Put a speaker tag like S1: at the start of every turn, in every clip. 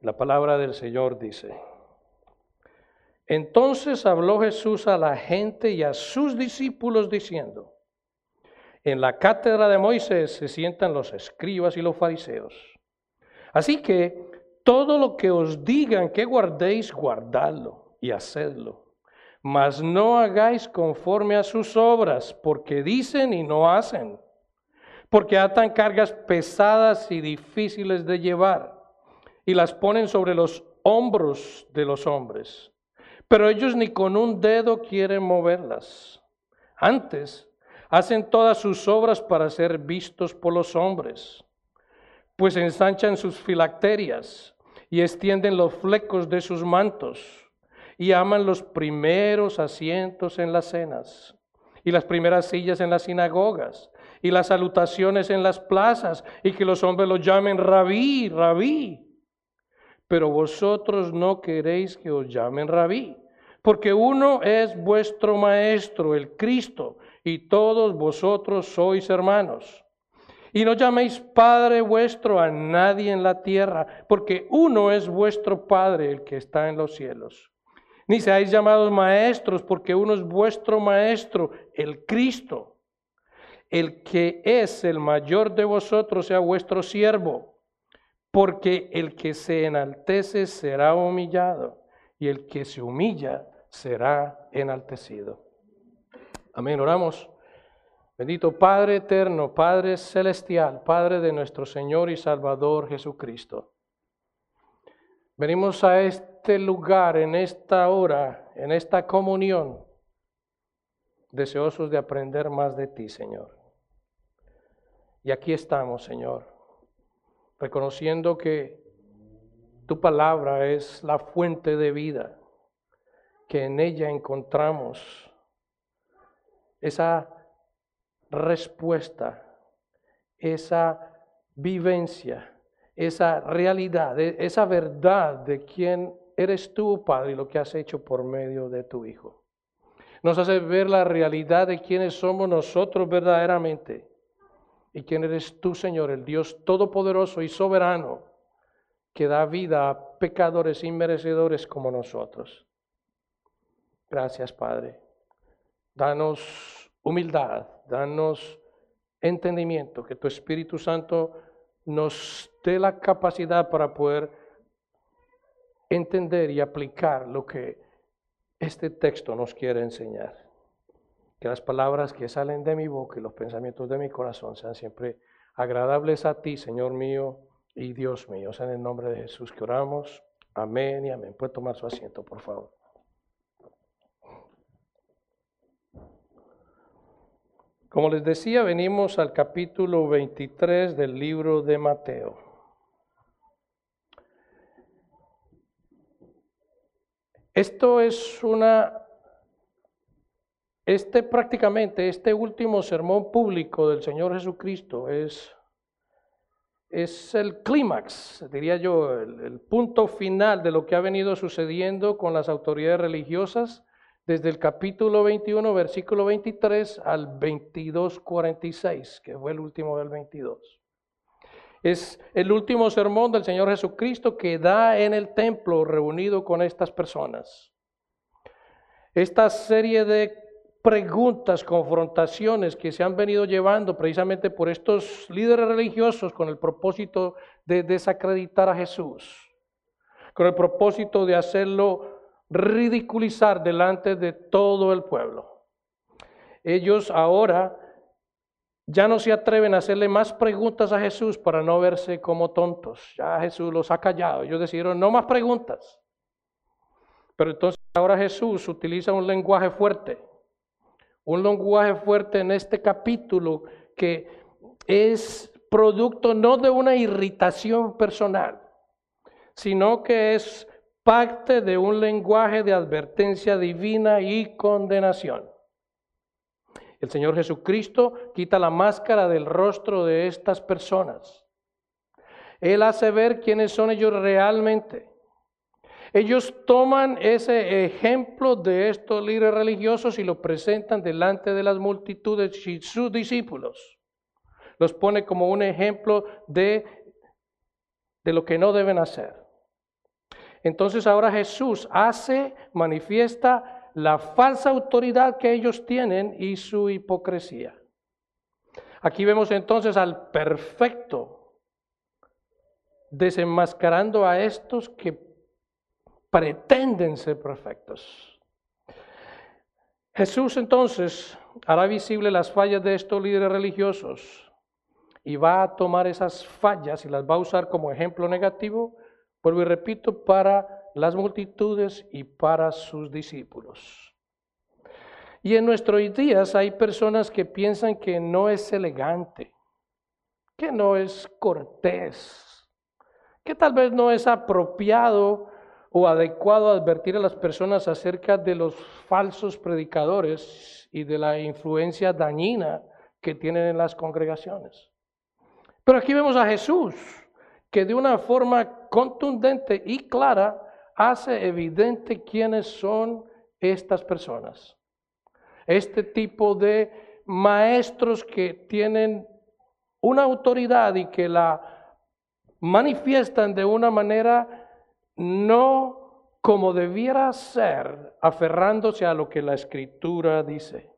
S1: La palabra del Señor dice: Entonces habló Jesús a la gente y a sus discípulos diciendo: En la cátedra de Moisés se sientan los escribas y los fariseos. Así que todo lo que os digan que guardéis, guardadlo y hacedlo. Mas no hagáis conforme a sus obras, porque dicen y no hacen. Porque atan cargas pesadas y difíciles de llevar, y las ponen sobre los hombros de los hombres. Pero ellos ni con un dedo quieren moverlas. Antes, hacen todas sus obras para ser vistos por los hombres, pues ensanchan sus filacterias y extienden los flecos de sus mantos, y aman los primeros asientos en las cenas, y las primeras sillas en las sinagogas, y las salutaciones en las plazas, y que los hombres los llamen rabí, rabí. Pero vosotros no queréis que os llamen rabí, porque uno es vuestro maestro, el Cristo, y todos vosotros sois hermanos. Y no llaméis Padre vuestro a nadie en la tierra, porque uno es vuestro Padre, el que está en los cielos. Ni seáis llamados maestros, porque uno es vuestro maestro, el Cristo. El que es el mayor de vosotros sea vuestro siervo, porque el que se enaltece será humillado, y el que se humilla será enaltecido. Amén, oramos. Bendito Padre eterno, Padre celestial, Padre de nuestro Señor y Salvador Jesucristo. Venimos a este lugar, en esta hora, en esta comunión, deseosos de aprender más de ti, Señor. Y aquí estamos, Señor, reconociendo que tu palabra es la fuente de vida, que en ella encontramos esa respuesta, esa vivencia, esa realidad, esa verdad de quién eres tú, Padre, y lo que has hecho por medio de tu Hijo. Nos hace ver la realidad de quiénes somos nosotros verdaderamente y quién eres tú, Señor, el Dios todopoderoso y soberano que da vida a pecadores inmerecedores como nosotros. Gracias, Padre. Danos humildad, danos entendimiento, que tu Espíritu Santo nos dé la capacidad para poder entender y aplicar lo que este texto nos quiere enseñar. Que las palabras que salen de mi boca y los pensamientos de mi corazón sean siempre agradables a ti, Señor mío y Dios mío. Es en el nombre de Jesús que oramos. Amén y amén. Puede tomar su asiento, por favor. Como les decía, venimos al capítulo 23 del libro de Mateo. Esto es prácticamente este último sermón público del Señor Jesucristo es el clímax, diría yo, el punto final de lo que ha venido sucediendo con las autoridades religiosas desde el capítulo 21, versículo 23 al 22:46, que fue el último del 22. Es el último sermón del Señor Jesucristo que da en el templo reunido con estas personas. Esta serie de preguntas, confrontaciones que se han venido llevando precisamente por estos líderes religiosos con el propósito de desacreditar a Jesús, con el propósito de hacerlo ridiculizar delante de todo el pueblo. Ellos ahora ya no se atreven a hacerle más preguntas a Jesús para no verse como tontos. Ya Jesús los ha callado. Ellos decidieron no más preguntas. Pero entonces ahora Jesús utiliza un lenguaje fuerte. Un lenguaje fuerte en este capítulo que es producto no de una irritación personal, sino que es parte de un lenguaje de advertencia divina y condenación. El Señor Jesucristo quita la máscara del rostro de estas personas. Él hace ver quiénes son ellos realmente. Ellos toman ese ejemplo de estos líderes religiosos y lo presentan delante de las multitudes y sus discípulos. Los pone como un ejemplo de lo que no deben hacer. Entonces ahora Jesús manifiesta la falsa autoridad que ellos tienen y su hipocresía. Aquí vemos entonces al perfecto desenmascarando a estos que pretenden ser perfectos. Jesús entonces hará visible las fallas de estos líderes religiosos y va a tomar esas fallas y las va a usar como ejemplo negativo, vuelvo y repito, para las multitudes y para sus discípulos. Y en nuestros días hay personas que piensan que no es elegante, que no es cortés, que tal vez no es apropiado o adecuado advertir a las personas acerca de los falsos predicadores y de la influencia dañina que tienen en las congregaciones. Pero aquí vemos a Jesús, que de una forma contundente y clara hace evidente quiénes son estas personas. Este tipo de maestros que tienen una autoridad y que la manifiestan de una manera no como debiera ser, aferrándose a lo que la Escritura dice.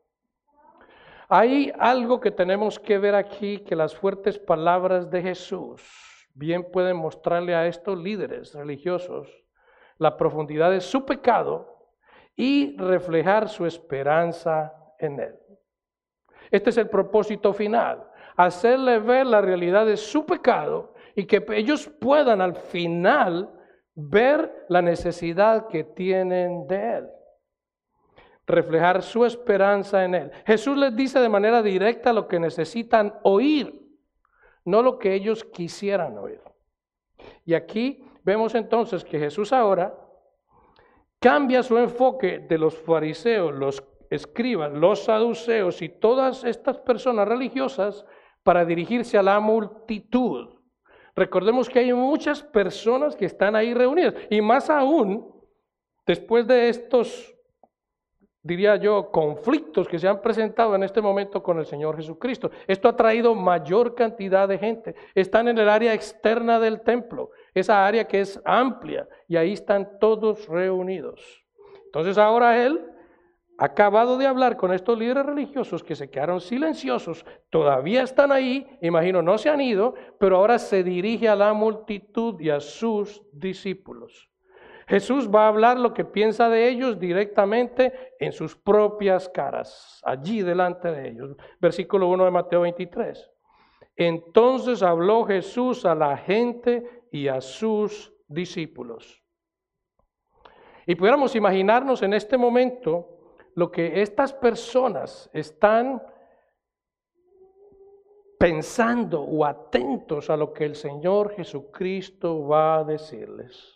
S1: Hay algo que tenemos que ver aquí, que las fuertes palabras de Jesús bien pueden mostrarle a estos líderes religiosos la profundidad de su pecado y reflejar su esperanza en él. Este es el propósito final, hacerle ver la realidad de su pecado y que ellos puedan al final ver la necesidad que tienen de él. Reflejar su esperanza en él. Jesús les dice de manera directa lo que necesitan oír, no lo que ellos quisieran oír. Y aquí vemos entonces que Jesús ahora cambia su enfoque de los fariseos, los escribas, los saduceos y todas estas personas religiosas para dirigirse a la multitud. Recordemos que hay muchas personas que están ahí reunidas y más aún después de estos, diría yo, conflictos que se han presentado en este momento con el Señor Jesucristo. Esto ha traído mayor cantidad de gente. Están en el área externa del templo, esa área que es amplia, y ahí están todos reunidos. Entonces ahora él ha acabado de hablar con estos líderes religiosos que se quedaron silenciosos, todavía están ahí, imagino no se han ido, pero ahora se dirige a la multitud y a sus discípulos. Jesús va a hablar lo que piensa de ellos directamente en sus propias caras, allí delante de ellos. Versículo 1 de Mateo 23. Entonces habló Jesús a la gente y a sus discípulos. Y pudiéramos imaginarnos en este momento lo que estas personas están pensando o atentos a lo que el Señor Jesucristo va a decirles.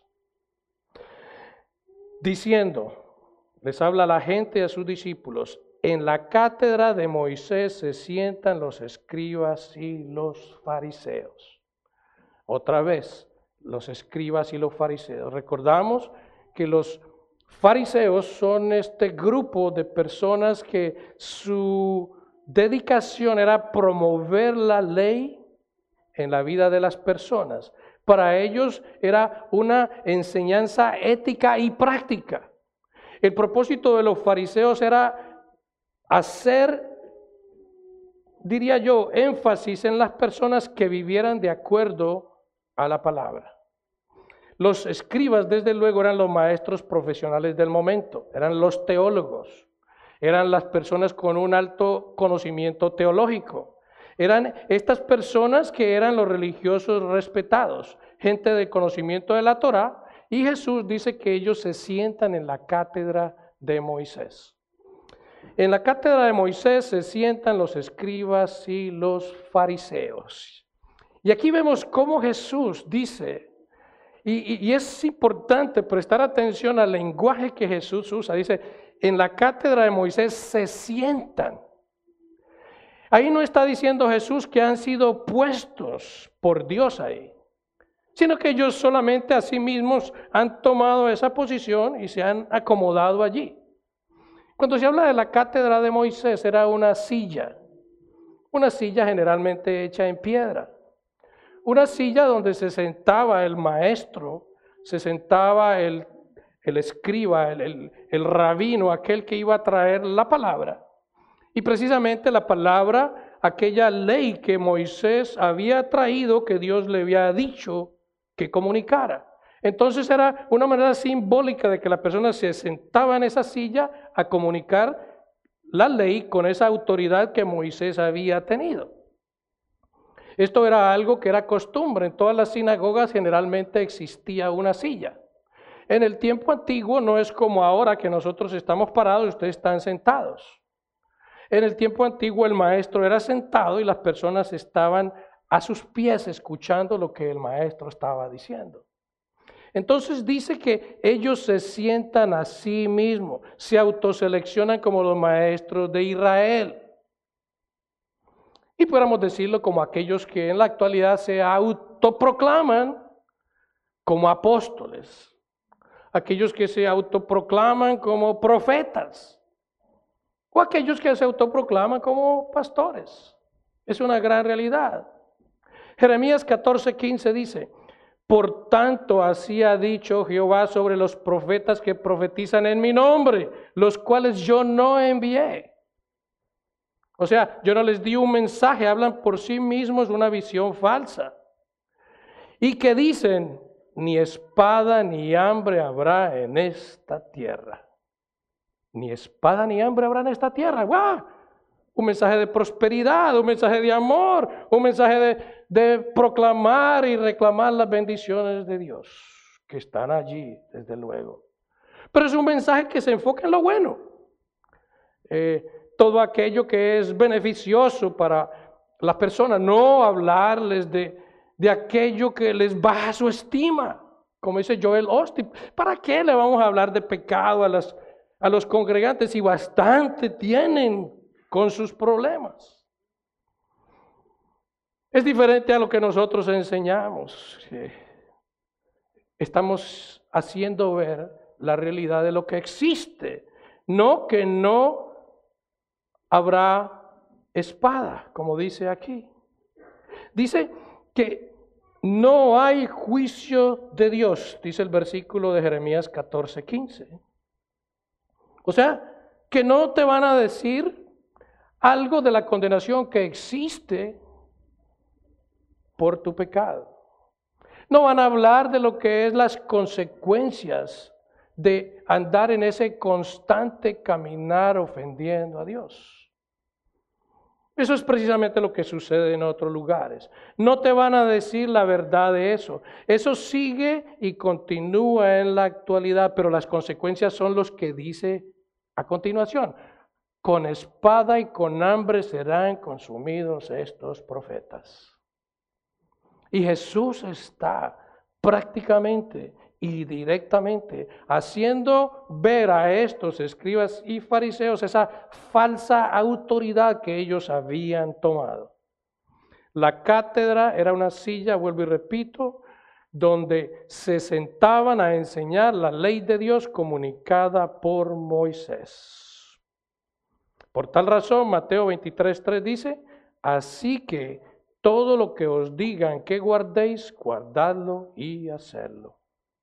S1: Diciendo, les habla a la gente y a sus discípulos, en la cátedra de Moisés se sientan los escribas y los fariseos. Otra vez, los escribas y los fariseos. Recordamos que los fariseos son este grupo de personas que su dedicación era promover la ley en la vida de las personas. Para ellos era una enseñanza ética y práctica. El propósito de los fariseos era hacer, diría yo, énfasis en las personas que vivieran de acuerdo a la palabra. Los escribas, desde luego, eran los maestros profesionales del momento, eran los teólogos, eran las personas con un alto conocimiento teológico. Eran estas personas que eran los religiosos respetados, gente de conocimiento de la Torá, y Jesús dice que ellos se sientan en la cátedra de Moisés. En la cátedra de Moisés se sientan los escribas y los fariseos. Y aquí vemos cómo Jesús dice, y es importante prestar atención al lenguaje que Jesús usa, dice, en la cátedra de Moisés se sientan. Ahí no está diciendo Jesús que han sido puestos por Dios ahí, sino que ellos solamente a sí mismos han tomado esa posición y se han acomodado allí. Cuando se habla de la cátedra de Moisés era una silla generalmente hecha en piedra, una silla donde se sentaba el maestro se sentaba el escriba, el rabino, aquel que iba a traer la palabra. Y precisamente la palabra, aquella ley que Moisés había traído, que Dios le había dicho que comunicara. Entonces era una manera simbólica de que la persona se sentaba en esa silla a comunicar la ley con esa autoridad que Moisés había tenido. Esto era algo que era costumbre. En todas las sinagogas generalmente existía una silla. En el tiempo antiguo no es como ahora que nosotros estamos parados y ustedes están sentados. En el tiempo antiguo el maestro era sentado y las personas estaban a sus pies escuchando lo que el maestro estaba diciendo. Entonces dice que ellos se sientan a sí mismos, se autoseleccionan como los maestros de Israel. Y podríamos decirlo como aquellos que en la actualidad se autoproclaman como apóstoles, aquellos que se autoproclaman como profetas, o aquellos que se autoproclaman como pastores. Es una gran realidad. Jeremías 14:15 dice: por tanto, así ha dicho Jehová sobre los profetas que profetizan en mi nombre, los cuales yo no envié. O sea, yo no les di un mensaje, hablan por sí mismos una visión falsa. Y que dicen, ni espada ni hambre habrá en esta tierra. Ni espada ni hambre habrá en esta tierra. ¡Guau! Un mensaje de prosperidad, un mensaje de amor, un mensaje de proclamar y reclamar las bendiciones de Dios, que están allí, desde luego. Pero es un mensaje que se enfoca en lo bueno. Todo aquello que es beneficioso para las personas, no hablarles de aquello que les baja su estima. Como dice Joel Osteen, ¿para qué le vamos a hablar de pecado a los congregantes si bastante tienen con sus problemas? Es diferente a lo que nosotros enseñamos. Estamos haciendo ver la realidad de lo que existe, no que no habrá espada, como dice aquí. Dice que no hay juicio de Dios, dice el versículo de Jeremías 14:15. O sea, que no te van a decir algo de la condenación que existe por tu pecado. No van a hablar de lo que es las consecuencias de andar en ese constante caminar ofendiendo a Dios. Eso es precisamente lo que sucede en otros lugares. No te van a decir la verdad de eso. Eso sigue y continúa en la actualidad, pero las consecuencias son los que dice a continuación. Con espada y con hambre serán consumidos estos profetas. Y Jesús está prácticamente y directamente haciendo ver a estos escribas y fariseos esa falsa autoridad que ellos habían tomado. La cátedra era una silla, vuelvo y repito, donde se sentaban a enseñar la ley de Dios comunicada por Moisés. Por tal razón, Mateo 23:3 dice, así que todo lo que os digan que guardéis, guardadlo y hacedlo.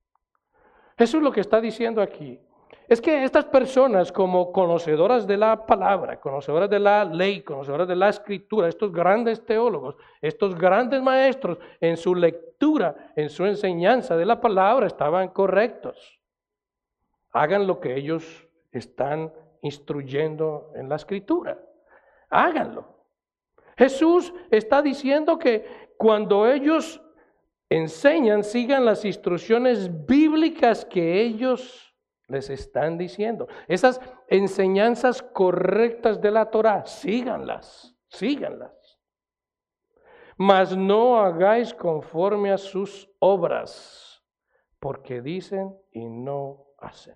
S1: Jesús lo que está diciendo aquí es que estas personas, como conocedoras de la palabra, conocedoras de la ley, conocedoras de la escritura, estos grandes teólogos, estos grandes maestros, en su lectura, en su enseñanza de la palabra, estaban correctos. Hagan lo que ellos están instruyendo en la escritura. Háganlo. Jesús está diciendo que cuando ellos enseñan, sigan las instrucciones bíblicas que ellos les están diciendo. Esas enseñanzas correctas de la Torá, síganlas. Mas no hagáis conforme a sus obras, porque dicen y no hacen.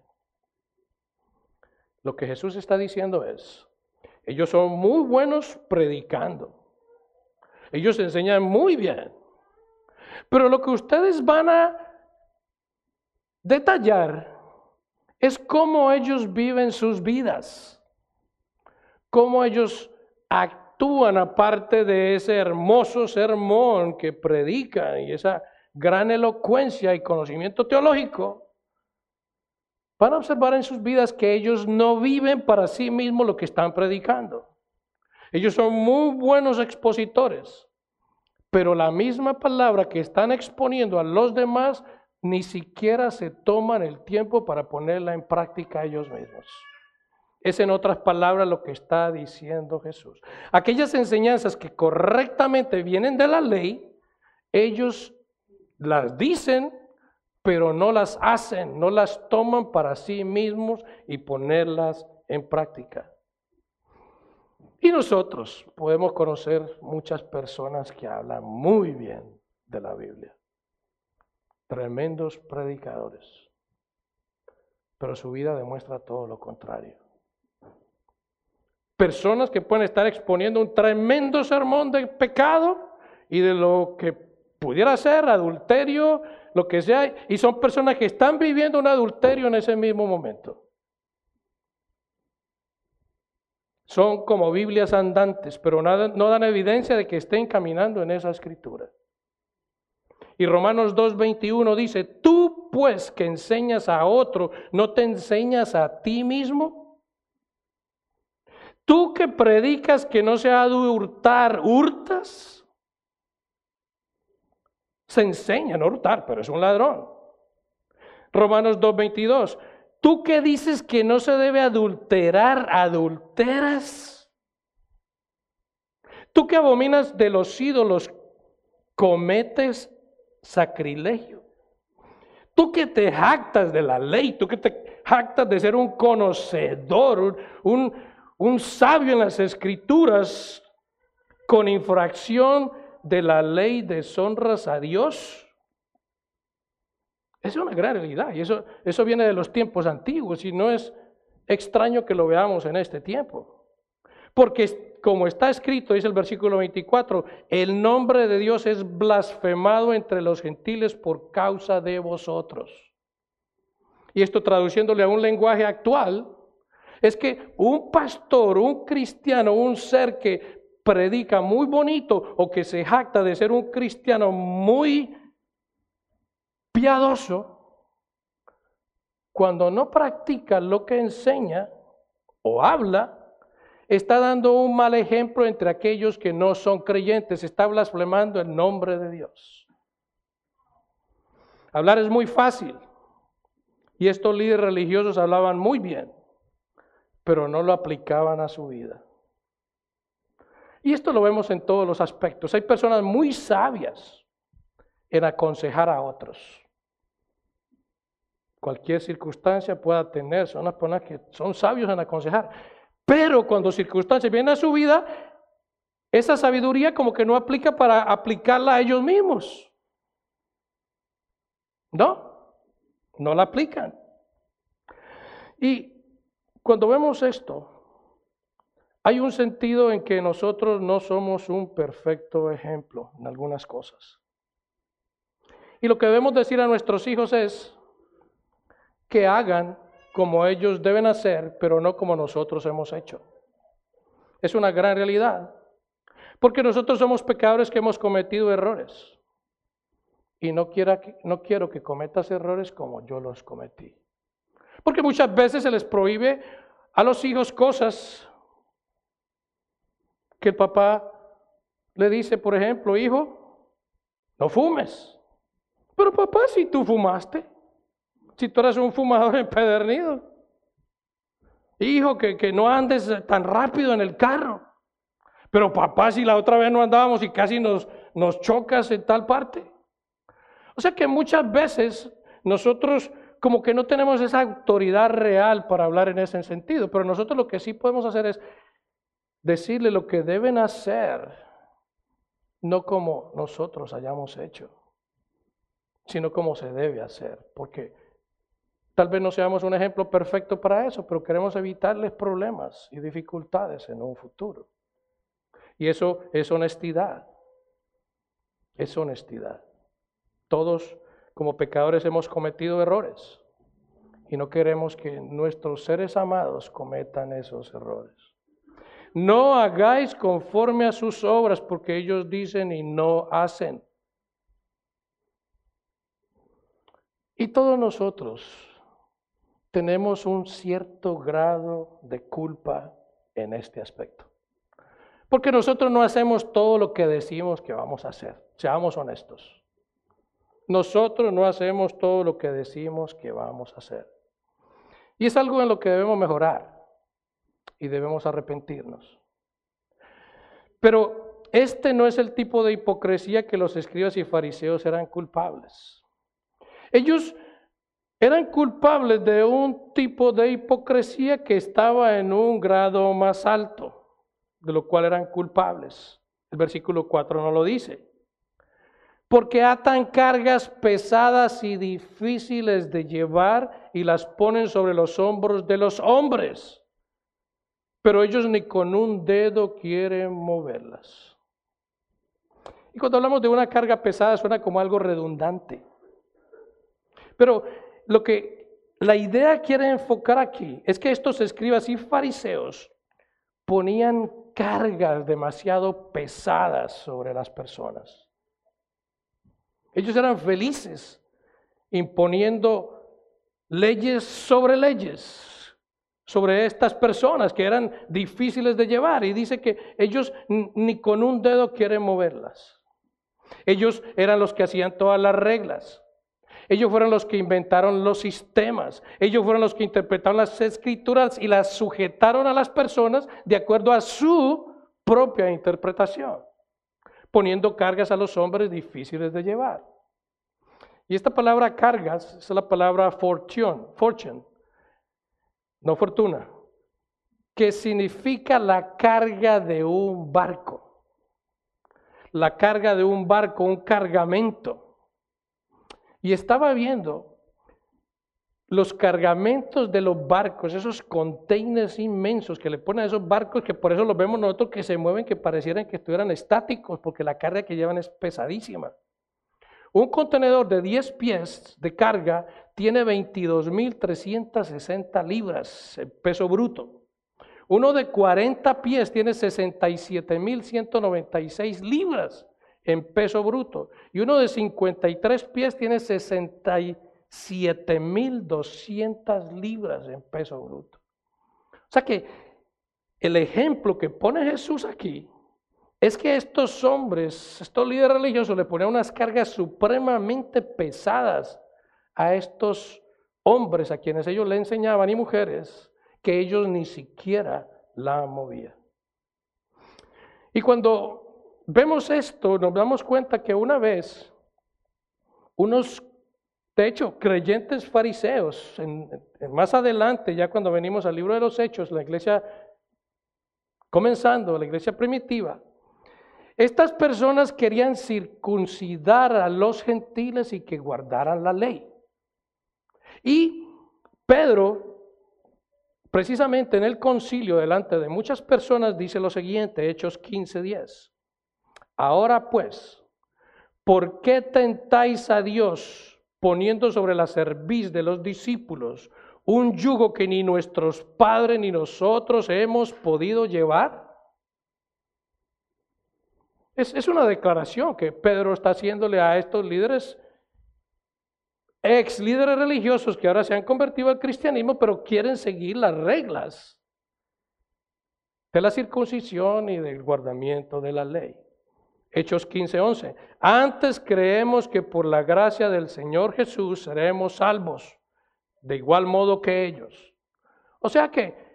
S1: Lo que Jesús está diciendo es, ellos son muy buenos predicando. Ellos enseñan muy bien. Pero lo que ustedes van a detallar es cómo ellos viven sus vidas. Cómo ellos actúan aparte de ese hermoso sermón que predican y esa gran elocuencia y conocimiento teológico, van a observar en sus vidas que ellos no viven para sí mismos lo que están predicando. Ellos son muy buenos expositores, pero la misma palabra que están exponiendo a los demás, ni siquiera se toman el tiempo para ponerla en práctica ellos mismos. Es, en otras palabras, lo que está diciendo Jesús. Aquellas enseñanzas que correctamente vienen de la ley, ellos las dicen, pero no las hacen, no las toman para sí mismos y ponerlas en práctica. Y nosotros podemos conocer muchas personas que hablan muy bien de la Biblia. Tremendos predicadores. Pero su vida demuestra todo lo contrario. Personas que pueden estar exponiendo un tremendo sermón de pecado y de lo que pudiera ser adulterio, lo que sea, y son personas que están viviendo un adulterio en ese mismo momento. Son como Biblias andantes, pero no dan evidencia de que estén caminando en esa escritura. Y Romanos 2:21 dice, tú pues que enseñas a otro, ¿no te enseñas a ti mismo? Tú que predicas que no se ha de hurtar, ¿hurtas? Se enseña a no hurtar, pero es un ladrón. Romanos 2:22, tú que dices que no se debe adulterar, ¿adulteras? Tú que abominas de los ídolos, ¿cometes sacrilegio? Tú que te jactas de la ley, tú que te jactas de ser un conocedor, un sabio en las escrituras, con infracción de la ley deshonras a Dios. Es una gran realidad y eso viene de los tiempos antiguos y no es extraño que lo veamos en este tiempo. Porque como está escrito, dice el versículo 24, el nombre de Dios es blasfemado entre los gentiles por causa de vosotros. Y esto traduciéndole a un lenguaje actual, es que un pastor, un cristiano, un ser que predica muy bonito o que se jacta de ser un cristiano muy piadoso, cuando no practica lo que enseña o habla, está dando un mal ejemplo entre aquellos que no son creyentes, está blasfemando el nombre de Dios. Hablar es muy fácil y estos líderes religiosos hablaban muy bien, pero no lo aplicaban a su vida. Y esto lo vemos en todos los aspectos. Hay personas muy sabias en aconsejar a otros. Cualquier circunstancia pueda tener, son las personas que son sabios en aconsejar. Pero cuando circunstancias vienen a su vida, esa sabiduría como que no aplica para aplicarla a ellos mismos. No la aplican. Y cuando vemos esto, hay un sentido en que nosotros no somos un perfecto ejemplo en algunas cosas. Y lo que debemos decir a nuestros hijos es que hagan como ellos deben hacer, pero no como nosotros hemos hecho. Es una gran realidad, porque nosotros somos pecadores que hemos cometido errores. Y no quiero que cometas errores como yo los cometí. Porque muchas veces se les prohíbe a los hijos cosas que el papá le dice, por ejemplo, hijo, no fumes. Pero papá, si tú fumaste, si tú eres un fumador empedernido. Hijo, que no andes tan rápido en el carro. Pero papá, si la otra vez no andábamos y casi nos chocas en tal parte. O sea que muchas veces nosotros como que no tenemos esa autoridad real para hablar en ese sentido. Pero nosotros lo que sí podemos hacer es decirle lo que deben hacer, no como nosotros hayamos hecho, sino como se debe hacer. Porque tal vez no seamos un ejemplo perfecto para eso, pero queremos evitarles problemas y dificultades en un futuro. Y eso es honestidad. Es honestidad. Todos como pecadores hemos cometido errores y no queremos que nuestros seres amados cometan esos errores. No hagáis conforme a sus obras, porque ellos dicen y no hacen. Y todos nosotros tenemos un cierto grado de culpa en este aspecto. Porque nosotros no hacemos todo lo que decimos que vamos a hacer. Seamos honestos. Nosotros no hacemos todo lo que decimos que vamos a hacer. Y es algo en lo que debemos mejorar y debemos arrepentirnos. Pero este no es el tipo de hipocresía que los escribas y fariseos eran culpables. Ellos eran culpables de un tipo de hipocresía que estaba en un grado más alto, de lo cual eran culpables. El versículo 4 no lo dice. Porque atan cargas pesadas y difíciles de llevar y las ponen sobre los hombros de los hombres, pero ellos ni con un dedo quieren moverlas. Y cuando hablamos de una carga pesada suena como algo redundante. Pero la idea quiere enfocar aquí es que estos escribas y fariseos ponían cargas demasiado pesadas sobre las personas. Ellos eran felices imponiendo leyes sobre estas personas que eran difíciles de llevar. Y dice que ellos ni con un dedo quieren moverlas. Ellos eran los que hacían todas las reglas. Ellos fueron los que inventaron los sistemas. Ellos fueron los que interpretaron las escrituras y las sujetaron a las personas de acuerdo a su propia interpretación, poniendo cargas a los hombres difíciles de llevar. Y esta palabra cargas es la palabra fortune, no fortuna, que significa la carga de un barco. La carga de un barco, un cargamento. Y estaba viendo los cargamentos de los barcos, esos containers inmensos que le ponen a esos barcos, que por eso los vemos nosotros que se mueven, que parecieran que estuvieran estáticos, porque la carga que llevan es pesadísima. Un contenedor de 10 pies de carga tiene 22.360 libras en peso bruto. Uno de 40 pies tiene 67.196 libras en peso bruto. Y uno de 53 pies tiene 67.200 libras en peso bruto. O sea que el ejemplo que pone Jesús aquí es que estos hombres, estos líderes religiosos, le ponían unas cargas supremamente pesadas a estos hombres a quienes ellos le enseñaban y mujeres que ellos ni siquiera la movían. Y cuando vemos esto, nos damos cuenta que una vez unos, de hecho, creyentes fariseos, más adelante, ya cuando venimos al libro de los Hechos, la iglesia comenzando, la iglesia primitiva, estas personas querían circuncidar a los gentiles y que guardaran la ley. Y Pedro, precisamente en el concilio, delante de muchas personas, dice lo siguiente, Hechos 15:10. Ahora pues, ¿por qué tentáis a Dios poniendo sobre la cerviz de los discípulos un yugo que ni nuestros padres ni nosotros hemos podido llevar? Es una declaración que Pedro está haciéndole a estos líderes, ex líderes religiosos que ahora se han convertido al cristianismo, pero quieren seguir las reglas de la circuncisión y del guardamiento de la ley. Hechos 15:11. Antes creemos que por la gracia del Señor Jesús seremos salvos, de igual modo que ellos. O sea que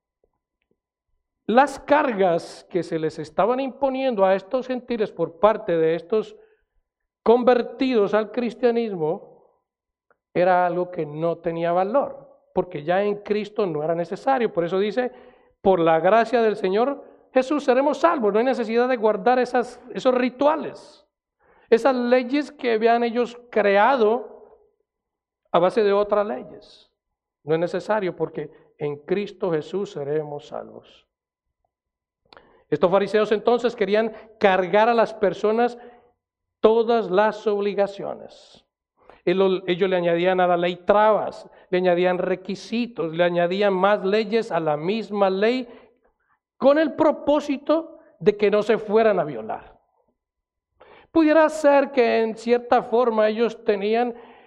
S1: las cargas que se les estaban imponiendo a estos gentiles por parte de estos convertidos al cristianismo era algo que no tenía valor, porque ya en Cristo no era necesario. Por eso dice, por la gracia del Señor Jesús seremos salvos. No hay necesidad de guardar esos rituales, esas leyes que habían ellos creado a base de otras leyes. No es necesario porque en Cristo Jesús seremos salvos. Estos fariseos entonces querían cargar a las personas todas las obligaciones. Ellos le añadían a la ley trabas, le añadían requisitos, le añadían más leyes a la misma ley con el propósito de que no se fueran a violar. Pudiera ser que en cierta forma ellos tenían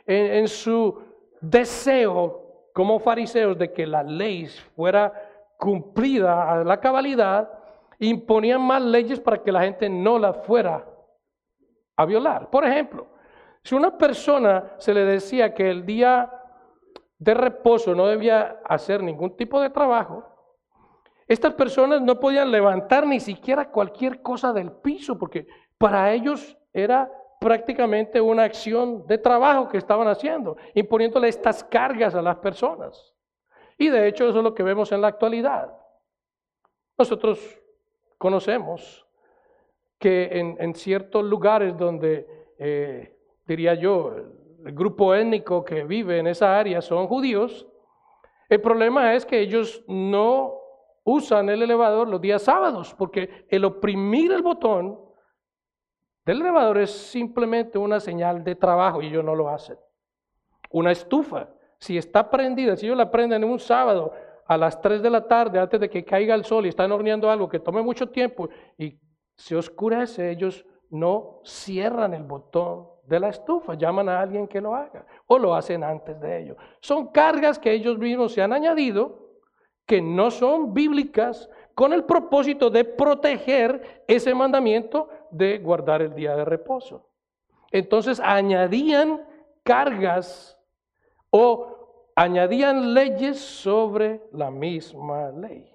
S1: en su deseo como fariseos de que la ley fuera cumplida a la cabalidad, imponían más leyes para que la gente no las fuera a violar. Por ejemplo, si una persona se le decía que el día de reposo no debía hacer ningún tipo de trabajo, estas personas no podían levantar ni siquiera cualquier cosa del piso, porque para ellos era prácticamente una acción de trabajo que estaban haciendo, imponiéndole estas cargas a las personas. Y de hecho eso es lo que vemos en la actualidad. Nosotros conocemos que en ciertos lugares donde, diría yo, el grupo étnico que vive en esa área son judíos, el problema es que ellos no usan el elevador los días sábados, porque el oprimir el botón del elevador es simplemente una señal de trabajo y ellos no lo hacen. Una estufa, si está prendida, si ellos la prenden un sábado a las 3 de la tarde antes de que caiga el sol y están horneando algo que tome mucho tiempo y se oscurece, ellos no cierran el botón de la estufa, llaman a alguien que lo haga o lo hacen antes de ello. Son cargas que ellos mismos se han añadido que no son bíblicas con el propósito de proteger ese mandamiento de guardar el día de reposo. Entonces añadían cargas o añadían leyes sobre la misma ley.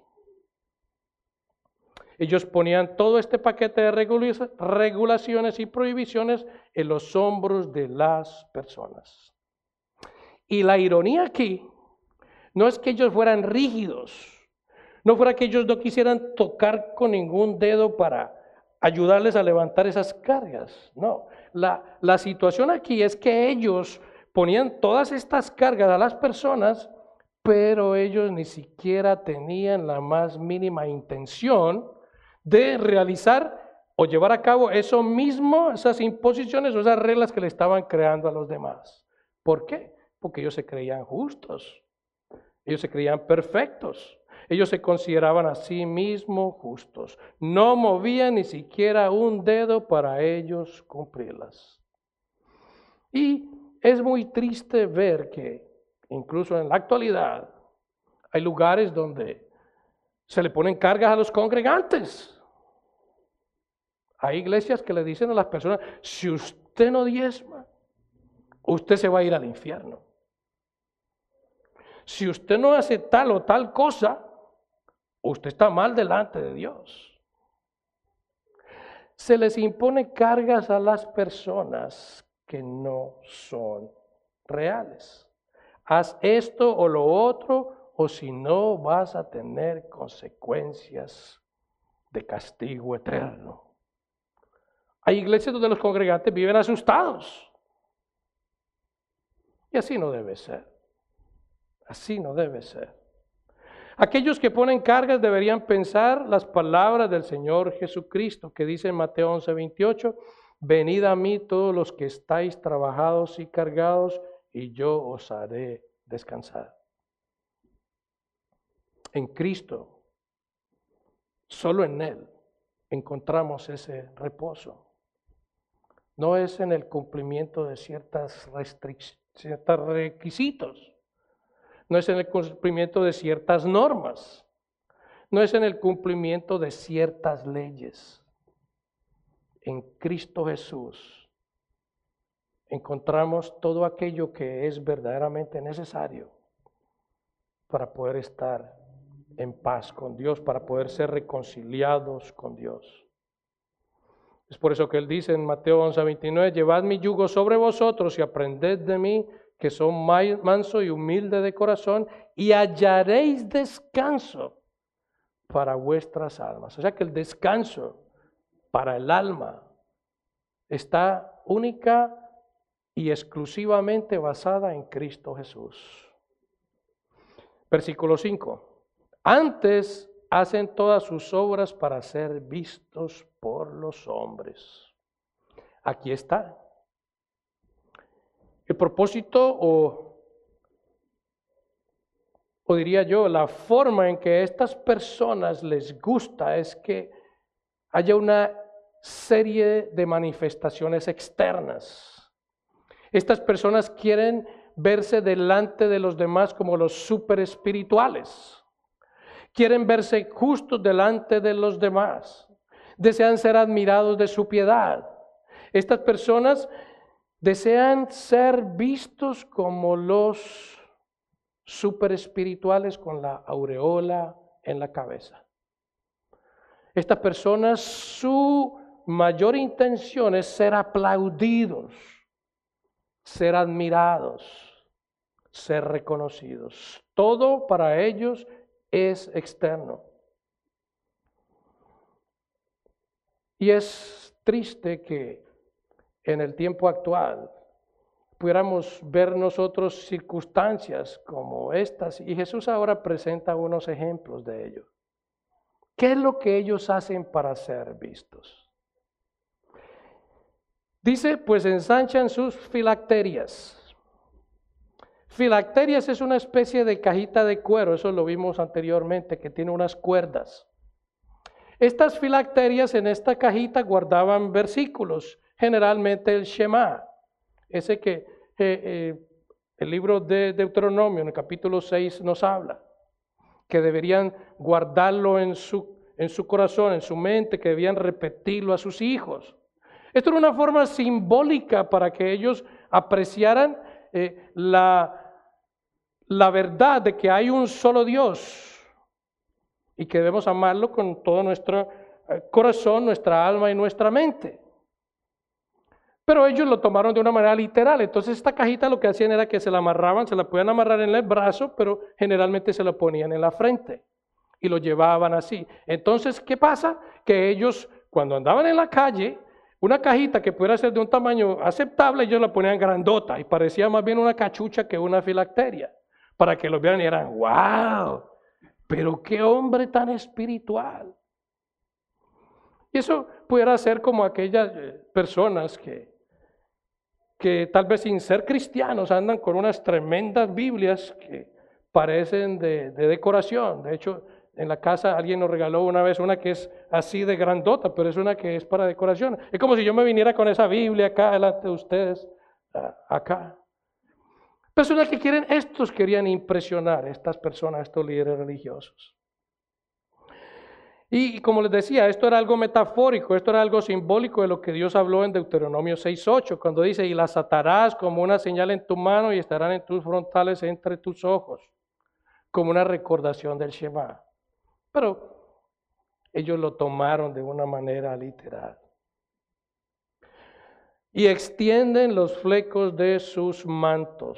S1: Ellos ponían todo este paquete de regulaciones y prohibiciones en los hombros de las personas. Y la ironía aquí no es que ellos fueran rígidos, no fuera que ellos no quisieran tocar con ningún dedo para ayudarles a levantar esas cargas. No, la situación aquí es que ellos ponían todas estas cargas a las personas, pero ellos ni siquiera tenían la más mínima intención de realizar o llevar a cabo eso mismo, esas imposiciones o esas reglas que le estaban creando a los demás. ¿Por qué? Porque ellos se creían justos, ellos se creían perfectos, ellos se consideraban a sí mismos justos, no movían ni siquiera un dedo para ellos cumplirlas. Y es muy triste ver que incluso en la actualidad hay lugares donde se le ponen cargas a los congregantes. Hay iglesias que le dicen a las personas, si usted no diezma, usted se va a ir al infierno. Si usted no hace tal o tal cosa, usted está mal delante de Dios. Se les impone cargas a las personas que no son reales. Haz esto o lo otro, o si no vas a tener consecuencias de castigo eterno. Hay iglesias donde los congregantes viven asustados. Y así no debe ser. Así no debe ser. Aquellos que ponen cargas deberían pensar las palabras del Señor Jesucristo, que dice en Mateo 11:28, venid a mí todos los que estáis trabajados y cargados, y yo os haré descansar. En Cristo, solo en Él, encontramos ese reposo. No es en el cumplimiento de ciertos requisitos, no es en el cumplimiento de ciertas normas, no es en el cumplimiento de ciertas leyes. En Cristo Jesús encontramos todo aquello que es verdaderamente necesario para poder estar en paz con Dios, para poder ser reconciliados con Dios. Es por eso que Él dice en Mateo 11:29, llevad mi yugo sobre vosotros y aprended de mí, que son manso y humilde de corazón, y hallaréis descanso para vuestras almas. O sea que el descanso para el alma está única y exclusivamente basada en Cristo Jesús. Versículo 5. Antes hacen todas sus obras para ser vistos por los hombres. Aquí está. El propósito o diría yo, la forma en que a estas personas les gusta es que haya una serie de manifestaciones externas. Estas personas quieren verse delante de los demás como los super espirituales. Quieren verse justos delante de los demás. Desean ser admirados de su piedad. Estas personas desean ser vistos como los super espirituales con la aureola en la cabeza. Estas personas, su mayor intención es ser aplaudidos, ser admirados, ser reconocidos. Todo para ellos es externo. Y es triste que en el tiempo actual pudiéramos ver nosotros circunstancias como estas, y Jesús ahora presenta unos ejemplos de ello. ¿Qué es lo que ellos hacen para ser vistos? Dice, pues ensanchan sus filacterias. Filacterias es una especie de cajita de cuero, eso lo vimos anteriormente, que tiene unas cuerdas. Estas filacterias en esta cajita guardaban versículos, generalmente el Shema, ese que el libro de Deuteronomio en el capítulo 6 nos habla, que deberían guardarlo en su corazón, en su mente, que debían repetirlo a sus hijos. Esto era una forma simbólica para que ellos apreciaran la verdad de que hay un solo Dios y que debemos amarlo con todo nuestro corazón, nuestra alma y nuestra mente. Pero ellos lo tomaron de una manera literal. Entonces esta cajita lo que hacían era que se la amarraban, se la podían amarrar en el brazo, pero generalmente se la ponían en la frente y lo llevaban así. Entonces, ¿qué pasa? Que ellos, cuando andaban en la calle, una cajita que pudiera ser de un tamaño aceptable, ellos la ponían grandota y parecía más bien una cachucha que una filacteria, para que los vieran y eran, ¡wow! Pero qué hombre tan espiritual. Y eso pudiera ser como aquellas personas que tal vez sin ser cristianos andan con unas tremendas Biblias que parecen de decoración. De hecho, en la casa alguien nos regaló una vez una que es así de grandota, pero es una que es para decoración. Es como si yo me viniera con esa Biblia acá delante de ustedes, acá. Personas que querían impresionar a estas personas, a estos líderes religiosos. Y como les decía, esto era algo metafórico, esto era algo simbólico de lo que Dios habló en Deuteronomio 6:8, cuando dice, y las atarás como una señal en tu mano y estarán en tus frontales entre tus ojos, como una recordación del Shema. Pero ellos lo tomaron de una manera literal. Y extienden los flecos de sus mantos.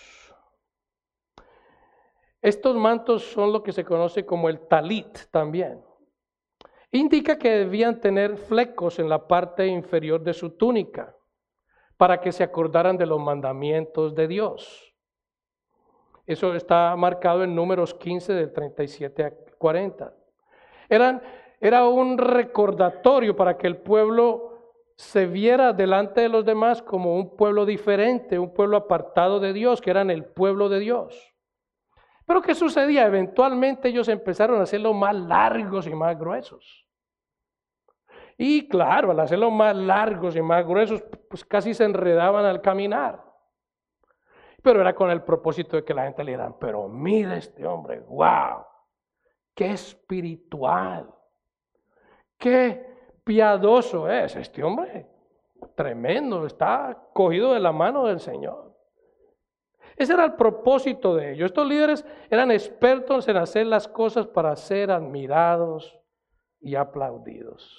S1: Estos mantos son lo que se conoce como el talit también. Indica que debían tener flecos en la parte inferior de su túnica para que se acordaran de los mandamientos de Dios. Eso está marcado en Números 15 del 37 a 40. Era un recordatorio para que el pueblo se viera delante de los demás como un pueblo diferente, un pueblo apartado de Dios, que eran el pueblo de Dios. Pero ¿qué sucedía? Eventualmente ellos empezaron a hacerlo más largos y más gruesos. Y claro, al hacerlo más largos y más gruesos, pues casi se enredaban al caminar. Pero era con el propósito de que la gente le diera, pero mira este hombre, wow, qué espiritual, qué piadoso es este hombre, tremendo, está cogido de la mano del Señor. Ese era el propósito de ellos. Estos líderes eran expertos en hacer las cosas para ser admirados y aplaudidos.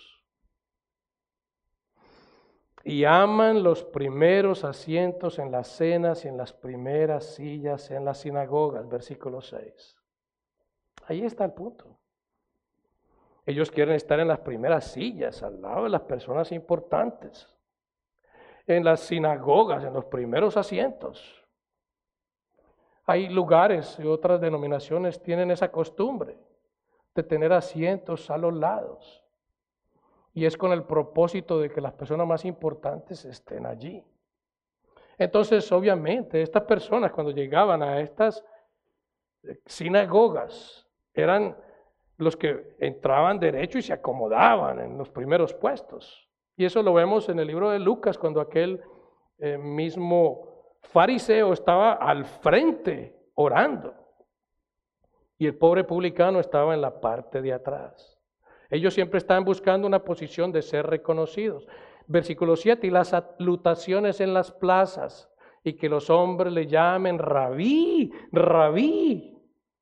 S1: Y aman los primeros asientos en las cenas y en las primeras sillas en las sinagogas, versículo 6. Ahí está el punto. Ellos quieren estar en las primeras sillas, al lado de las personas importantes. En las sinagogas, en los primeros asientos. Hay lugares y otras denominaciones tienen esa costumbre de tener asientos a los lados. Y es con el propósito de que las personas más importantes estén allí. Entonces, obviamente, estas personas cuando llegaban a estas sinagogas eran los que entraban derecho y se acomodaban en los primeros puestos. Y eso lo vemos en el libro de Lucas, cuando aquel mismo fariseo estaba al frente orando y el pobre publicano estaba en la parte de atrás. Ellos siempre estaban buscando una posición de ser reconocidos. Versículo 7, y las salutaciones en las plazas, y que los hombres le llamen rabí, rabí.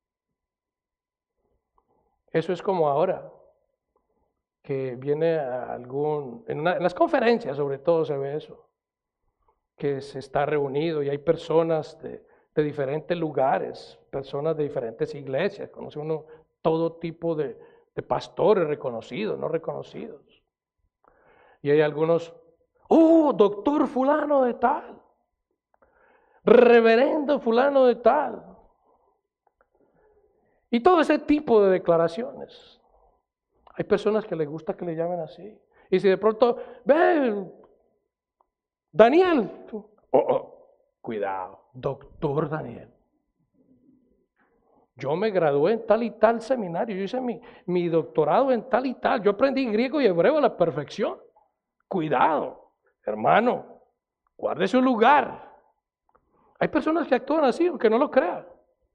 S1: Eso es como ahora, que viene en las conferencias sobre todo se ve eso, que se está reunido y hay personas de diferentes lugares, personas de diferentes iglesias, conoce uno todo tipo de pastores reconocidos, no reconocidos. Y hay algunos, doctor fulano de tal, reverendo fulano de tal. Y todo ese tipo de declaraciones. Hay personas que les gusta que le llamen así. Y si de pronto, ven, Daniel, cuidado, doctor Daniel. Yo me gradué en tal y tal seminario, yo hice mi doctorado en tal y tal, yo aprendí griego y hebreo a la perfección. Cuidado, hermano, guarde su lugar. Hay personas que actúan así, aunque no lo crean.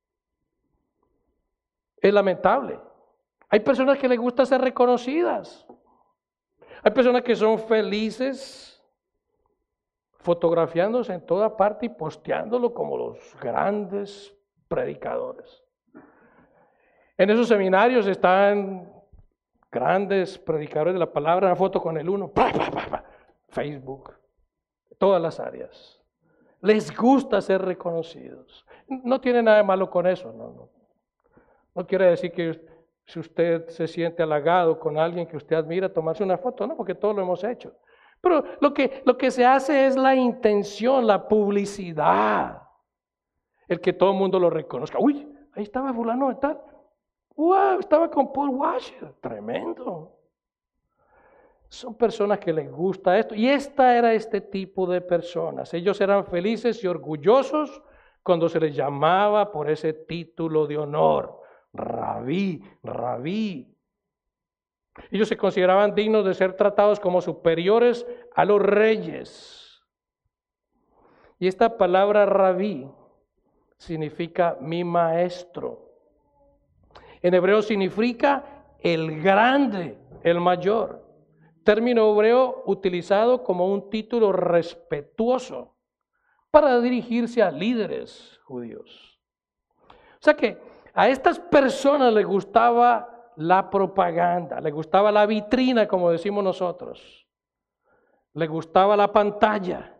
S1: Es lamentable. Hay personas que les gusta ser reconocidas. Hay personas que son felices fotografiándose en toda parte y posteándolo como los grandes predicadores. En esos seminarios están grandes predicadores de la palabra, una foto con el uno, Facebook, todas las áreas. Les gusta ser reconocidos. No tiene nada de malo con eso, no quiere decir que si usted se siente halagado con alguien que usted admira, tomarse una foto, no, porque todos lo hemos hecho. Pero lo que se hace es la intención, la publicidad, el que todo el mundo lo reconozca. Uy, ahí estaba fulano de tal. Wow, estaba con Paul Washer, tremendo. Son personas que les gusta esto. Y esta era este tipo de personas. Ellos eran felices y orgullosos cuando se les llamaba por ese título de honor. Rabí, rabí. Ellos se consideraban dignos de ser tratados como superiores a los reyes. Y esta palabra rabí significa mi maestro. En hebreo significa el grande, el mayor. Término hebreo utilizado como un título respetuoso para dirigirse a líderes judíos. O sea que a estas personas les gustaba la propaganda, les gustaba la vitrina, como decimos nosotros, les gustaba la pantalla.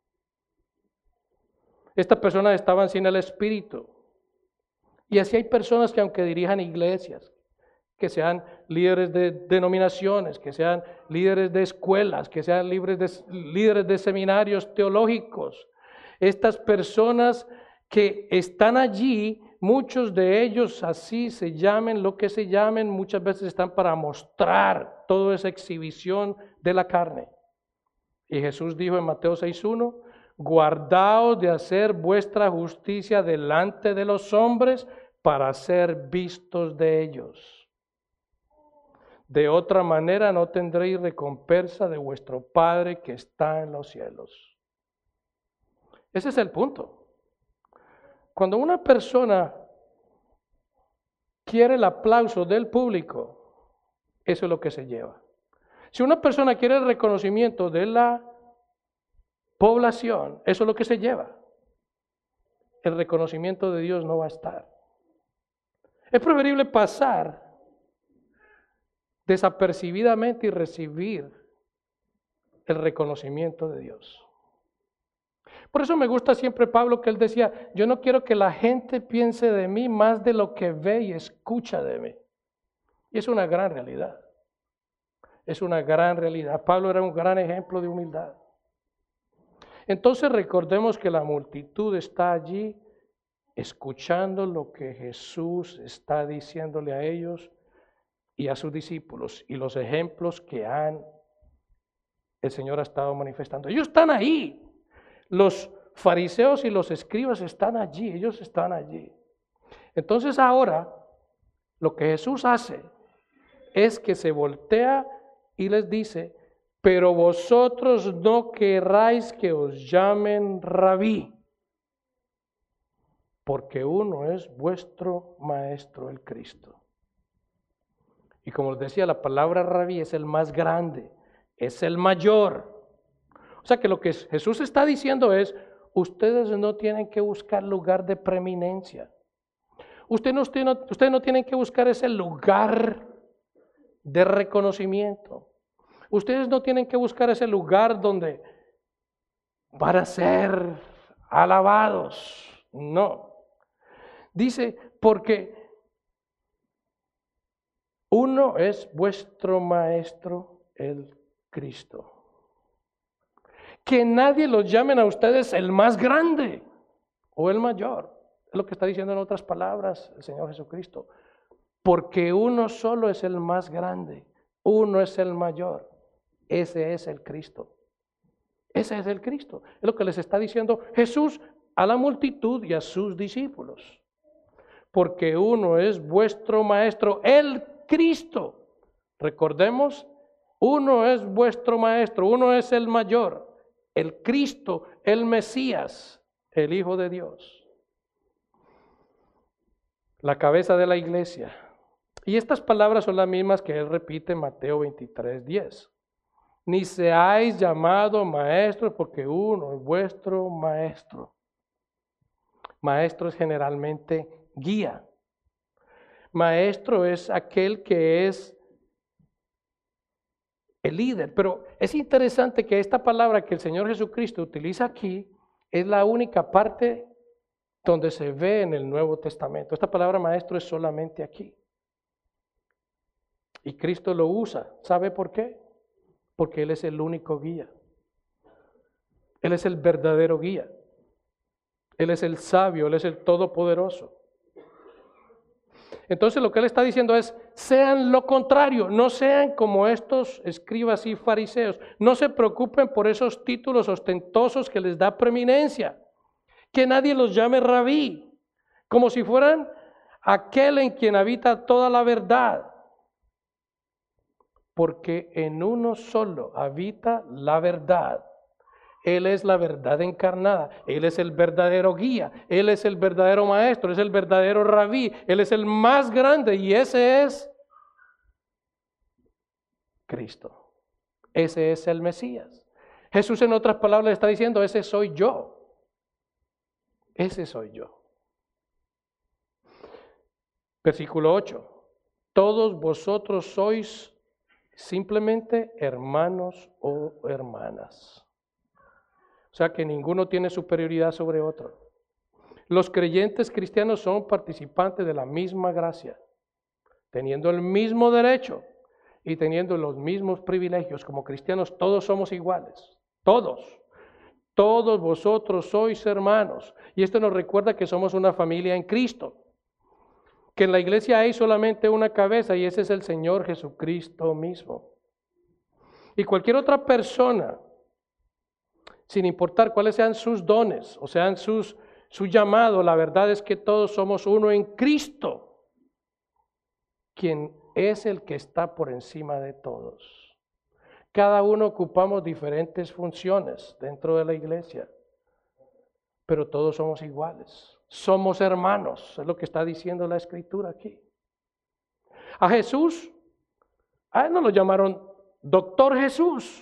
S1: Estas personas estaban sin el Espíritu. Y así hay personas que aunque dirijan iglesias, que sean líderes de denominaciones, que sean líderes de escuelas, que sean líderes de seminarios teológicos, estas personas que están allí, muchos de ellos así se llamen, lo que se llamen, muchas veces están para mostrar toda esa exhibición de la carne. Y Jesús dijo en Mateo 6:1, guardaos de hacer vuestra justicia delante de los hombres para ser vistos de ellos. De otra manera no tendréis recompensa de vuestro Padre que está en los cielos. Ese es el punto. Cuando una persona quiere el aplauso del público, eso es lo que se lleva. Si una persona quiere el reconocimiento de la población, eso es lo que se lleva. El reconocimiento de Dios no va a estar. Es preferible pasar desapercibidamente y recibir el reconocimiento de Dios. Por eso me gusta siempre Pablo, que él decía, yo no quiero que la gente piense de mí más de lo que ve y escucha de mí. Y es una gran realidad. Es una gran realidad. Pablo era un gran ejemplo de humildad. Entonces recordemos que la multitud está allí escuchando lo que Jesús está diciéndole a ellos y a sus discípulos y los ejemplos que el Señor ha estado manifestando. Ellos están ahí. Los fariseos y los escribas están allí, ellos están allí. Entonces ahora lo que Jesús hace es que se voltea y les dice, pero vosotros no querráis que os llamen rabí, porque uno es vuestro maestro, el Cristo. Y como les decía, la palabra rabí es el más grande, es el mayor. O sea que lo que Jesús está diciendo es, ustedes no tienen que buscar lugar de preeminencia. Ustedes no tienen que buscar ese lugar de reconocimiento. Ustedes no tienen que buscar ese lugar donde para ser alabados. No. Dice, porque uno es vuestro maestro, el Cristo. Que nadie los llamen a ustedes el más grande o el mayor. Es lo que está diciendo en otras palabras el Señor Jesucristo. Porque uno solo es el más grande, uno es el mayor. Ese es el Cristo. Ese es el Cristo. Es lo que les está diciendo Jesús a la multitud y a sus discípulos. Porque uno es vuestro maestro, el Cristo. Recordemos, uno es vuestro maestro, uno es el mayor, el Cristo, el Mesías, el Hijo de Dios. La cabeza de la iglesia. Y estas palabras son las mismas que él repite en Mateo 23:10. Ni seáis llamados maestros, porque uno es vuestro maestro. Maestro es generalmente guía. Maestro es aquel que es el líder. Pero es interesante que esta palabra que el Señor Jesucristo utiliza aquí es la única parte donde se ve en el Nuevo Testamento. Esta palabra maestro es solamente aquí. Y Cristo lo usa. ¿Sabe por qué? Porque Él es el único guía. Él es el verdadero guía. Él es el sabio, Él es el todopoderoso. Entonces lo que Él está diciendo es, sean lo contrario, no sean como estos escribas y fariseos. No se preocupen por esos títulos ostentosos que les da preeminencia. Que nadie los llame rabí, como si fueran aquel en quien habita toda la verdad. Porque en uno solo habita la verdad. Él es la verdad encarnada, Él es el verdadero guía, Él es el verdadero maestro, es el verdadero rabí, Él es el más grande y ese es Cristo. Ese es el Mesías. Jesús en otras palabras le está diciendo, ese soy yo. Ese soy yo. Versículo 8. Todos vosotros sois simplemente hermanos o hermanas. O sea que ninguno tiene superioridad sobre otro. Los creyentes cristianos son participantes de la misma gracia, teniendo el mismo derecho y teniendo los mismos privilegios. Como cristianos todos somos iguales, todos. Todos vosotros sois hermanos. Y esto nos recuerda que somos una familia en Cristo. Que en la iglesia hay solamente una cabeza y ese es el Señor Jesucristo mismo. Y cualquier otra persona, sin importar cuáles sean sus dones o sean su llamado, la verdad es que todos somos uno en Cristo, quien es el que está por encima de todos. Cada uno ocupamos diferentes funciones dentro de la iglesia, pero todos somos iguales, somos hermanos, es lo que está diciendo la Escritura aquí. A Jesús, a él no lo llamaron Doctor Jesús,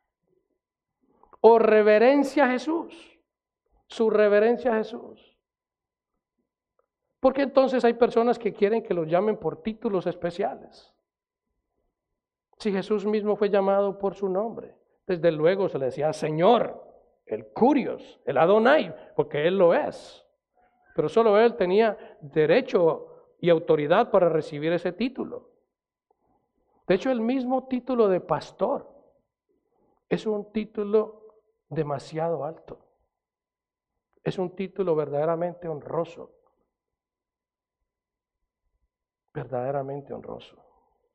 S1: o reverencia a Jesús, su reverencia a Jesús. Porque entonces hay personas que quieren que los llamen por títulos especiales. Si Jesús mismo fue llamado por su nombre, desde luego se le decía Señor, el Curios, el Adonai, porque Él lo es. Pero solo Él tenía derecho y autoridad para recibir ese título. De hecho, el mismo título de pastor es un título demasiado alto. Es un título verdaderamente honroso. Verdaderamente honroso.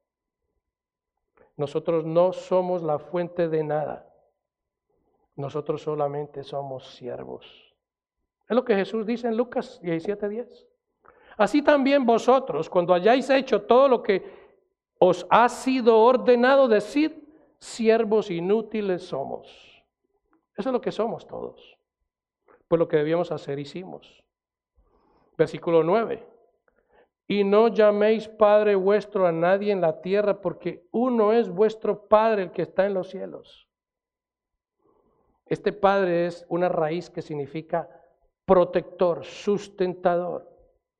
S1: Nosotros no somos la fuente de nada. Nosotros solamente somos siervos. Es lo que Jesús dice en Lucas 17:10. Así también vosotros, cuando hayáis hecho todo lo que os ha sido ordenado, decid, siervos inútiles somos. Eso es lo que somos todos. Pues lo que debíamos hacer hicimos. Versículo 9. Y no llaméis Padre vuestro a nadie en la tierra, porque uno es vuestro Padre, el que está en los cielos. Este Padre es una raíz que significa protector, sustentador.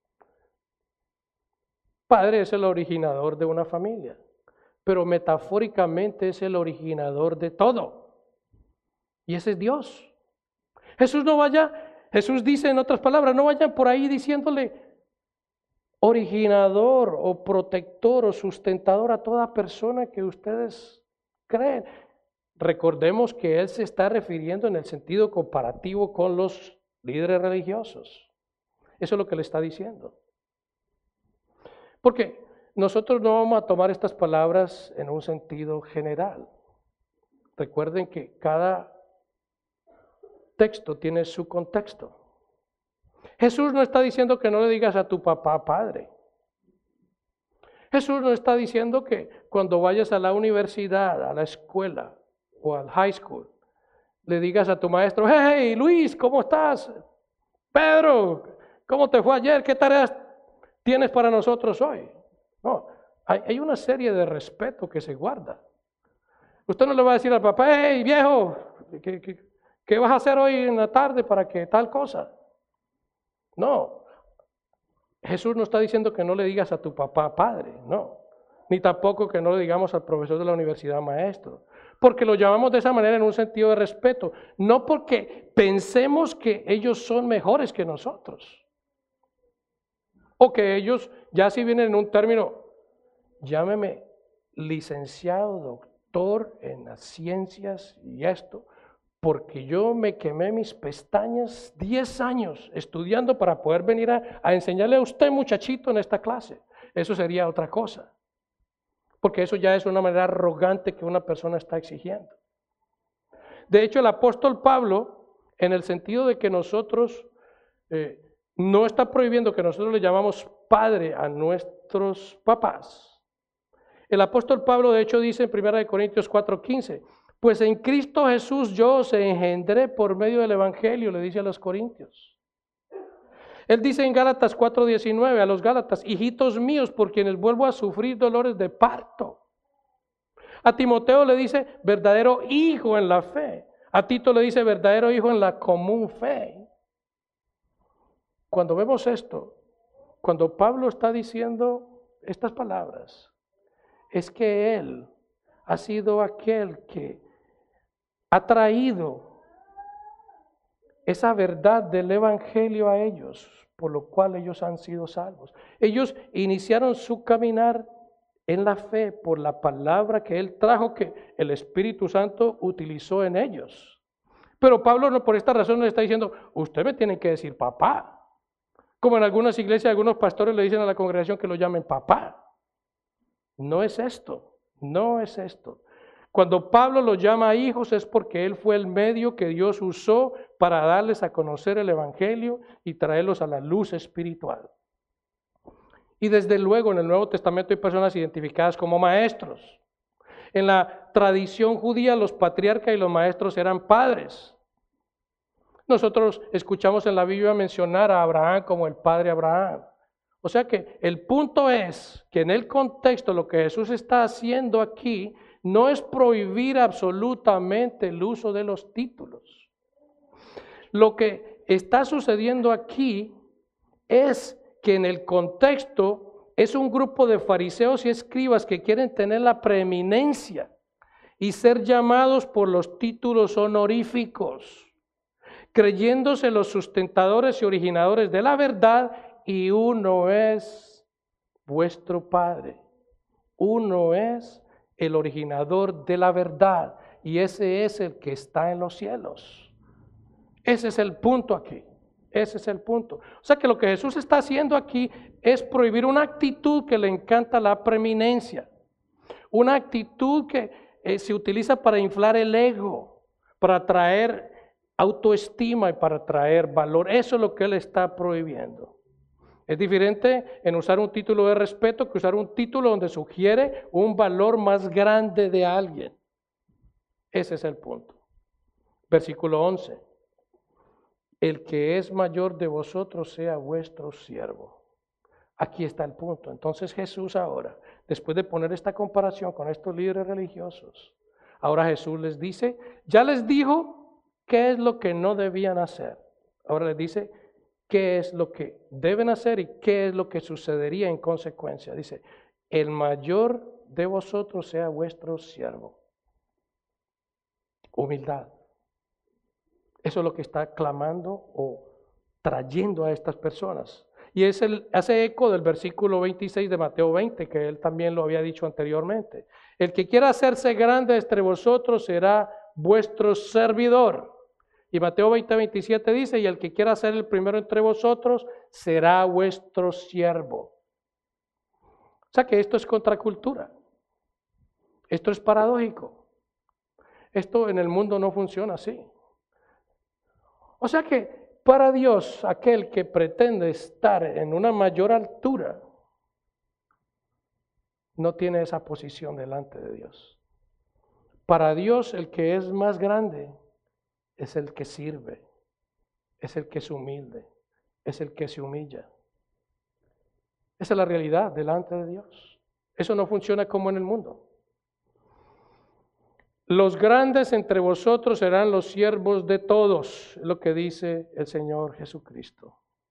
S1: Padre es el originador de una familia, pero metafóricamente es el originador de todo. Y ese es Dios. Jesús dice en otras palabras, no vayan por ahí diciéndole originador o protector o sustentador a toda persona que ustedes creen. Recordemos que Él se está refiriendo en el sentido comparativo con los líderes religiosos. Eso es lo que le está diciendo. Porque nosotros no vamos a tomar estas palabras en un sentido general. Recuerden que cada texto tiene su contexto. Jesús no está diciendo que no le digas a tu papá padre. Jesús no está diciendo que cuando vayas a la universidad, a la escuela o al high school, le digas a tu maestro, hey Luis, ¿cómo estás? Pedro, ¿cómo te fue ayer? ¿Qué tareas tienes para nosotros hoy? No, hay una serie de respeto que se guarda. Usted no le va a decir al papá, hey viejo, ¿qué vas a hacer hoy en la tarde para que tal cosa? No, Jesús no está diciendo que no le digas a tu papá padre, no, ni tampoco que no le digamos al profesor de la universidad maestro, porque lo llamamos de esa manera en un sentido de respeto, no porque pensemos que ellos son mejores que nosotros, o que ellos ya si vienen en un término, llámeme licenciado, doctor en las ciencias y esto, porque yo me quemé mis pestañas 10 años estudiando para poder venir a enseñarle a usted, muchachito, en esta clase. Eso sería otra cosa, porque eso ya es una manera arrogante que una persona está exigiendo. De hecho, el apóstol Pablo, en el sentido de que nosotros, no está prohibiendo que nosotros le llamamos padre a nuestros papás. El apóstol Pablo, de hecho, dice en 1 Corintios 4:15, pues en Cristo Jesús yo os engendré por medio del Evangelio, le dice a los corintios. Él dice en Gálatas 4:19 a los Gálatas, hijitos míos, por quienes vuelvo a sufrir dolores de parto. A Timoteo le dice verdadero hijo en la fe. A Tito le dice verdadero hijo en la común fe. Cuando vemos esto, cuando Pablo está diciendo estas palabras, es que él ha sido aquel que ha traído esa verdad del Evangelio a ellos, por lo cual ellos han sido salvos. Ellos iniciaron su caminar en la fe por la palabra que Él trajo, que el Espíritu Santo utilizó en ellos. Pero Pablo no por esta razón le está diciendo, usted me tiene que decir papá. Como en algunas iglesias, algunos pastores le dicen a la congregación que lo llamen papá. No es esto, no es esto. Cuando Pablo los llama hijos es porque él fue el medio que Dios usó para darles a conocer el Evangelio y traerlos a la luz espiritual. Y desde luego en el Nuevo Testamento hay personas identificadas como maestros. En la tradición judía los patriarcas y los maestros eran padres. Nosotros escuchamos en la Biblia mencionar a Abraham como el padre Abraham. O sea que el punto es que en el contexto lo que Jesús está haciendo aquí no es prohibir absolutamente el uso de los títulos. Lo que está sucediendo aquí es que en el contexto es un grupo de fariseos y escribas que quieren tener la preeminencia y ser llamados por los títulos honoríficos, creyéndose los sustentadores y originadores de la verdad, y uno es vuestro Padre, uno es el originador de la verdad, y ese es el que está en los cielos. Ese es el punto aquí, ese es el punto. O sea que lo que Jesús está haciendo aquí es prohibir una actitud que le encanta la preeminencia, una actitud que se utiliza para inflar el ego, para traer autoestima y para traer valor. Eso es lo que él está prohibiendo. Es diferente en usar un título de respeto que usar un título donde sugiere un valor más grande de alguien. Ese es el punto. Versículo 11. El que es mayor de vosotros sea vuestro siervo. Aquí está el punto. Entonces Jesús ahora, después de poner esta comparación con estos líderes religiosos, ahora Jesús les dice, ya les dijo qué es lo que no debían hacer. Ahora les dice qué es lo que deben hacer y qué es lo que sucedería en consecuencia. Dice, el mayor de vosotros sea vuestro siervo. Humildad. Eso es lo que está clamando o trayendo a estas personas. Y hace eco del versículo 26 de Mateo 20, que él también lo había dicho anteriormente. El que quiera hacerse grande entre vosotros será vuestro servidor. Y Mateo 20, 27 dice, y el que quiera ser el primero entre vosotros será vuestro siervo. O sea que esto es contracultura. Esto es paradójico. Esto en el mundo no funciona así. O sea que para Dios, aquel que pretende estar en una mayor altura, no tiene esa posición delante de Dios. Para Dios, el que es más grande es el que sirve, es el que es humilde, es el que se humilla. Esa es la realidad delante de Dios. Eso no funciona como en el mundo. Los grandes entre vosotros serán los siervos de todos, es lo que dice el Señor Jesucristo.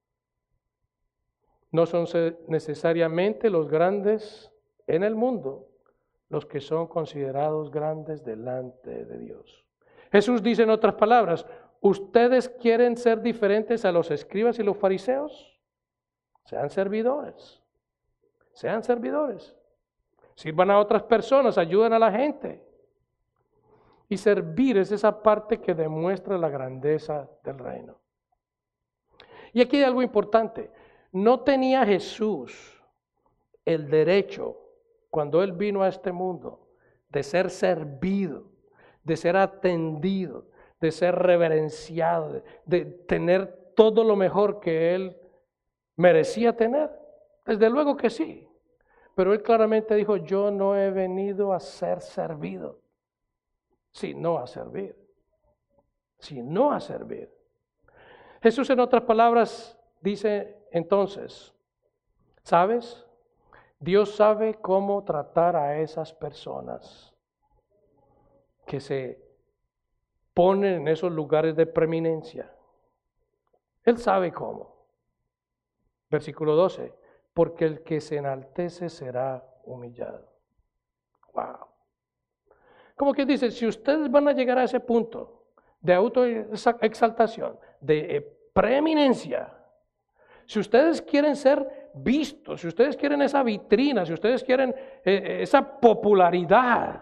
S1: No son necesariamente los grandes en el mundo los que son considerados grandes delante de Dios. Jesús dice en otras palabras, ¿ustedes quieren ser diferentes a los escribas y los fariseos? Sean servidores, sean servidores. Sirvan a otras personas, ayuden a la gente. Y servir es esa parte que demuestra la grandeza del reino. Y aquí hay algo importante. No tenía Jesús el derecho, cuando Él vino a este mundo, de ser servido, de ser atendido, de ser reverenciado, de tener todo lo mejor que Él merecía tener. Desde luego que sí. Pero Él claramente dijo, yo no he venido a ser servido, sino a servir. Sino a servir. Jesús en otras palabras dice entonces, ¿sabes? Dios sabe cómo tratar a esas personas que se ponen en esos lugares de preeminencia. Él sabe cómo. Versículo 12, porque el que se enaltece será humillado. Wow. Como que dice, si ustedes van a llegar a ese punto de autoexaltación, de preeminencia, si ustedes quieren ser vistos, si ustedes quieren esa vitrina, si ustedes quieren esa popularidad,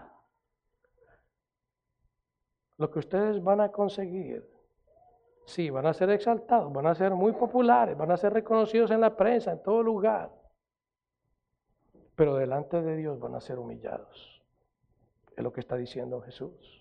S1: lo que ustedes van a conseguir, sí, van a ser exaltados, van a ser muy populares, van a ser reconocidos en la prensa, en todo lugar, pero delante de Dios van a ser humillados. Es lo que está diciendo Jesús.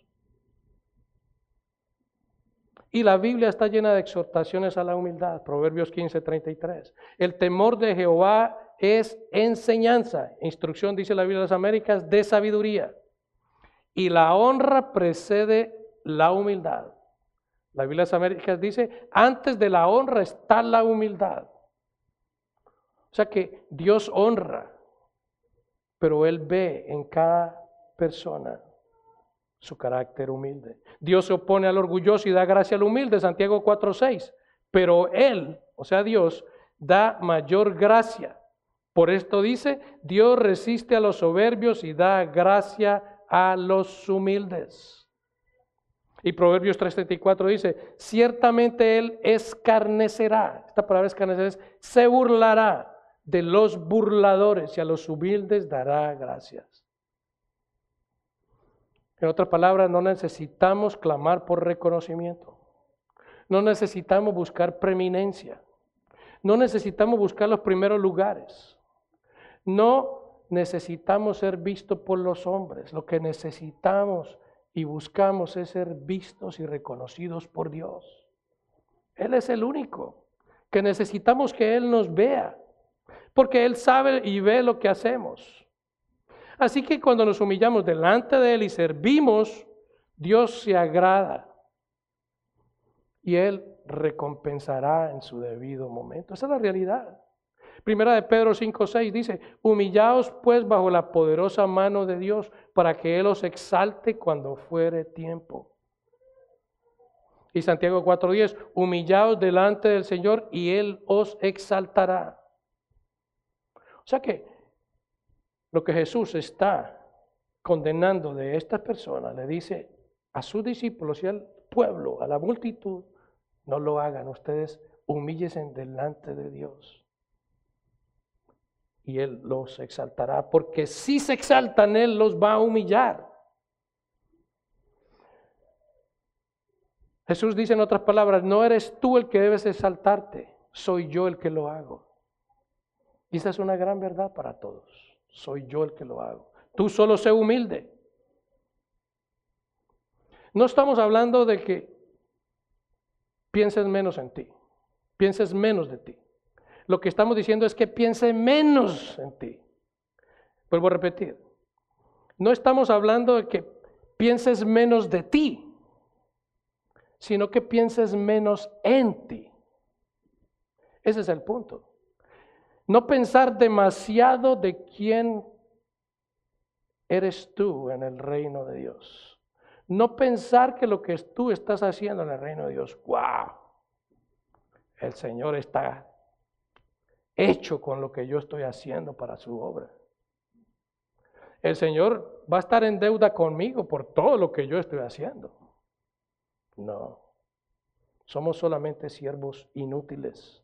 S1: Y la Biblia está llena de exhortaciones a la humildad. Proverbios 15:33. El temor de Jehová es enseñanza. Instrucción, dice la Biblia de las Américas, de sabiduría. Y la honra precede la humildad. La Biblia de las Américas dice, antes de la honra está la humildad. O sea que Dios honra, pero Él ve en cada persona su carácter humilde. Dios se opone al orgulloso y da gracia al humilde, Santiago 4:6. Pero Él, o sea Dios, da mayor gracia. Por esto dice, Dios resiste a los soberbios y da gracia a los humildes. Y Proverbios 3:34 dice, ciertamente Él escarnecerá. Esta palabra escarnecer es, se burlará de los burladores y a los humildes dará gracias. En otras palabras, no necesitamos clamar por reconocimiento. No necesitamos buscar preeminencia. No necesitamos buscar los primeros lugares. No necesitamos ser vistos por los hombres. Lo que necesitamos y buscamos es ser vistos y reconocidos por Dios. Él es el único que necesitamos que Él nos vea, porque Él sabe y ve lo que hacemos. Así que cuando nos humillamos delante de Él y servimos, Dios se agrada y Él recompensará en su debido momento. Esa es la realidad. Primera de Pedro 5:6 dice, humillaos pues bajo la poderosa mano de Dios para que Él os exalte cuando fuere tiempo. Y Santiago 4:10, humillaos delante del Señor y Él os exaltará. O sea que lo que Jesús está condenando de estas personas, le dice a sus discípulos y al pueblo, a la multitud, no lo hagan, ustedes humíllense delante de Dios. Y Él los exaltará, porque si se exaltan, Él los va a humillar. Jesús dice en otras palabras, no eres tú el que debes exaltarte, soy yo el que lo hago. Y esa es una gran verdad para todos, soy yo el que lo hago. Tú solo sé humilde. No estamos hablando de que pienses menos en ti, pienses menos de ti. Lo que estamos diciendo es que piense menos en ti. Vuelvo a repetir, no estamos hablando de que pienses menos de ti, sino que pienses menos en ti. Ese es el punto. No pensar demasiado de quién eres tú en el reino de Dios. No pensar que lo que tú estás haciendo en el reino de Dios, wow, el Señor está hecho con lo que yo estoy haciendo para su obra. El Señor va a estar en deuda conmigo por todo lo que yo estoy haciendo. No, somos solamente siervos inútiles.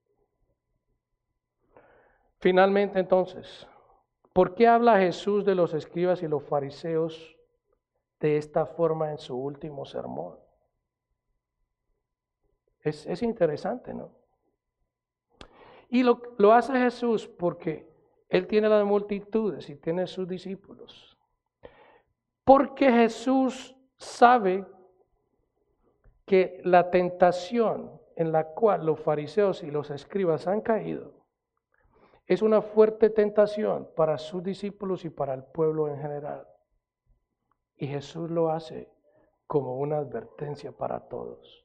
S1: Finalmente, entonces, ¿por qué habla Jesús de los escribas y los fariseos de esta forma en su último sermón? Es interesante, ¿no? Y lo hace Jesús porque Él tiene las multitudes y tiene sus discípulos. Porque Jesús sabe que la tentación en la cual los fariseos y los escribas han caído es una fuerte tentación para sus discípulos y para el pueblo en general. Y Jesús lo hace como una advertencia para todos.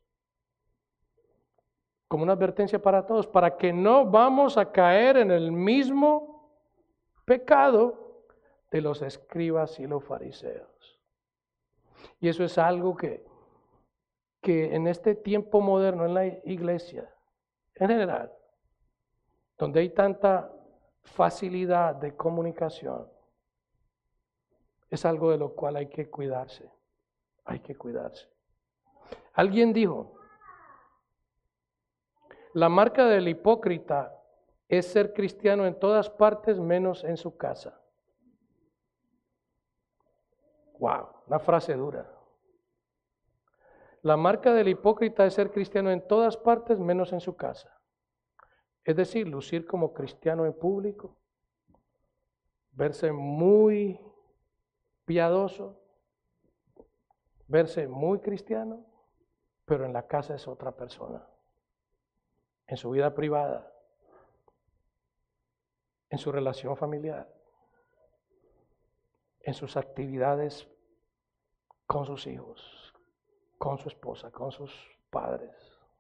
S1: Como una advertencia para todos, para que no vamos a caer en el mismo pecado de los escribas y los fariseos. Y eso es algo que en este tiempo moderno en la iglesia, en general, donde hay tanta facilidad de comunicación, es algo de lo cual hay que cuidarse. Hay que cuidarse. Alguien dijo, la marca del hipócrita es ser cristiano en todas partes menos en su casa. Wow, una frase dura. La marca del hipócrita es ser cristiano en todas partes menos en su casa. Es decir, lucir como cristiano en público, verse muy piadoso, verse muy cristiano, pero en la casa es otra persona. En su vida privada, en su relación familiar, en sus actividades con sus hijos, con su esposa, con sus padres.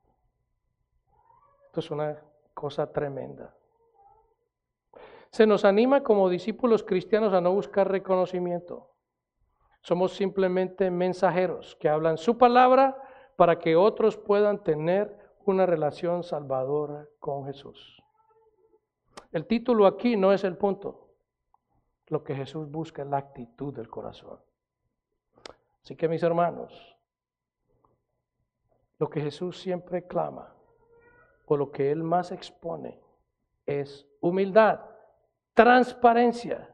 S1: Esto es una cosa tremenda. Se nos anima como discípulos cristianos a no buscar reconocimiento. Somos simplemente mensajeros que hablan su palabra para que otros puedan tener una relación salvadora con Jesús. El título aquí no es el punto. Lo que Jesús busca es la actitud del corazón. Así que mis hermanos, lo que Jesús siempre clama, o lo que Él más expone, es humildad, transparencia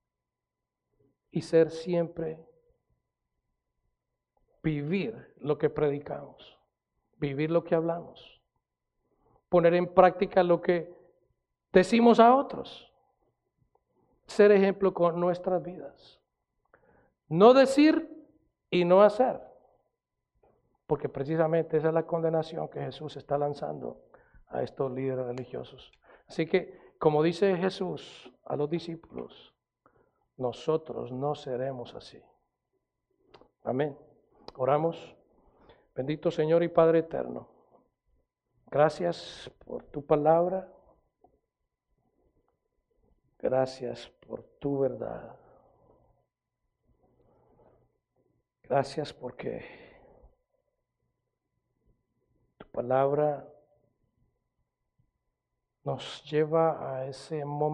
S1: y ser siempre, vivir lo que predicamos, vivir lo que hablamos, poner en práctica lo que decimos a otros, ser ejemplo con nuestras vidas, no decir y no hacer, porque precisamente esa es la condenación que Jesús está lanzando a estos líderes religiosos. Así que, como dice Jesús a los discípulos, nosotros no seremos así. Amén. Oramos. Bendito Señor y Padre eterno, gracias por tu palabra, gracias por tu verdad. Gracias porque tu palabra nos lleva a ese momento